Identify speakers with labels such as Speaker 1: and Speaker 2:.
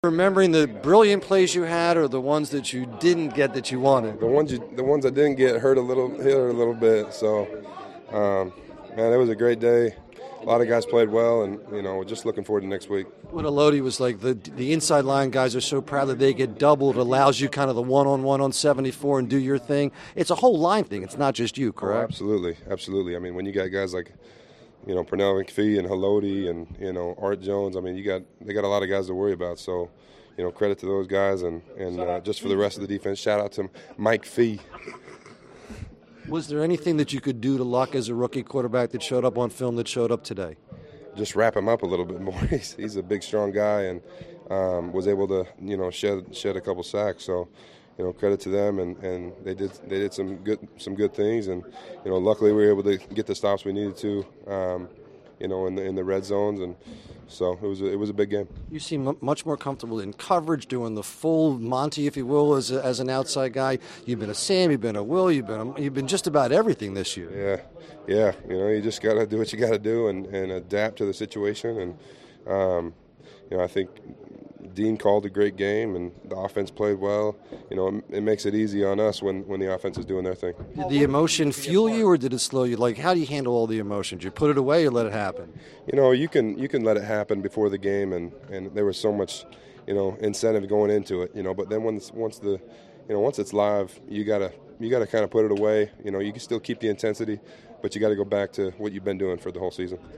Speaker 1: Remembering the brilliant plays you had, or the ones that you didn't get that you wanted?
Speaker 2: The ones I didn't get hurt a little bit. So, man, it was a great day. A lot of guys played well, and we're just looking forward to next week.
Speaker 1: What Elodie was like, the inside line guys are so proud that they get doubled. It allows you kind of the one-on-one on 74 and do your thing. It's a whole line thing. It's not just you, correct?
Speaker 2: Oh, absolutely. I mean, when you got guys like Pernell McPhee and Haloti and Art Jones, I mean, they got a lot of guys to worry about. So, credit to those guys, and just for the rest of the defense, shout out to Mike Fee.
Speaker 1: Was there anything that you could do to Luck as a rookie quarterback that showed up on film that showed up today?
Speaker 2: Just wrap him up a little bit more. He's a big, strong guy, and was able to shed a couple sacks. So, credit to them, and they did some good things, and luckily we were able to get the stops we needed to, in the red zones, and so it was a big game.
Speaker 1: You seem much more comfortable in coverage, doing the full Monty, if you will, as an outside guy. You've been a Sam, you've been a Will, you've been just about everything this year.
Speaker 2: Yeah. You just got to do what you got to do and adapt to the situation, and I think Dean called a great game, and the offense played well. It makes it easy on us when the offense is doing their thing.
Speaker 1: Did the emotion fuel you, or did it slow you? Like, how do you handle all the emotions? You put it away or let it happen?
Speaker 2: You can let it happen before the game, and there was so much, incentive going into it. But then once it's live, you gotta kind of put it away. You can still keep the intensity, but you got to go back to what you've been doing for the whole season.